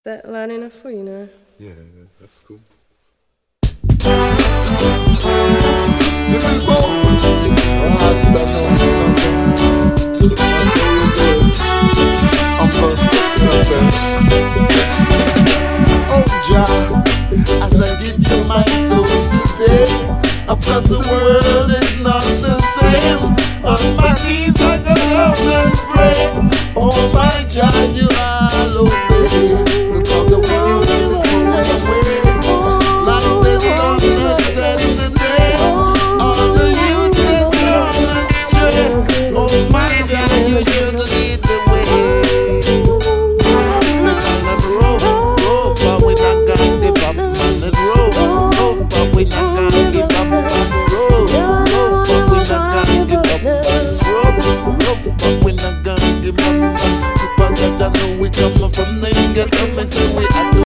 That loud enough for you now? Yeah, that's cool. This is Bo. Rasta no nothing. That's how we do it. I'm perfect. Oh Jah, as I give you my soul today, of course the world is not the same. On my knees I go down and pray. Oh my Jah, you all obey. Look how the world is going away. Like the sun that sets the day. All the youth is gone astray. Oh my Jah, you should lead the way. And rope, but we not gonna give up. And rope, but we not gonna give up. Rope, but we not gonna give up. Rope, but we not gonna give up. People that know we come from the get up and say we have to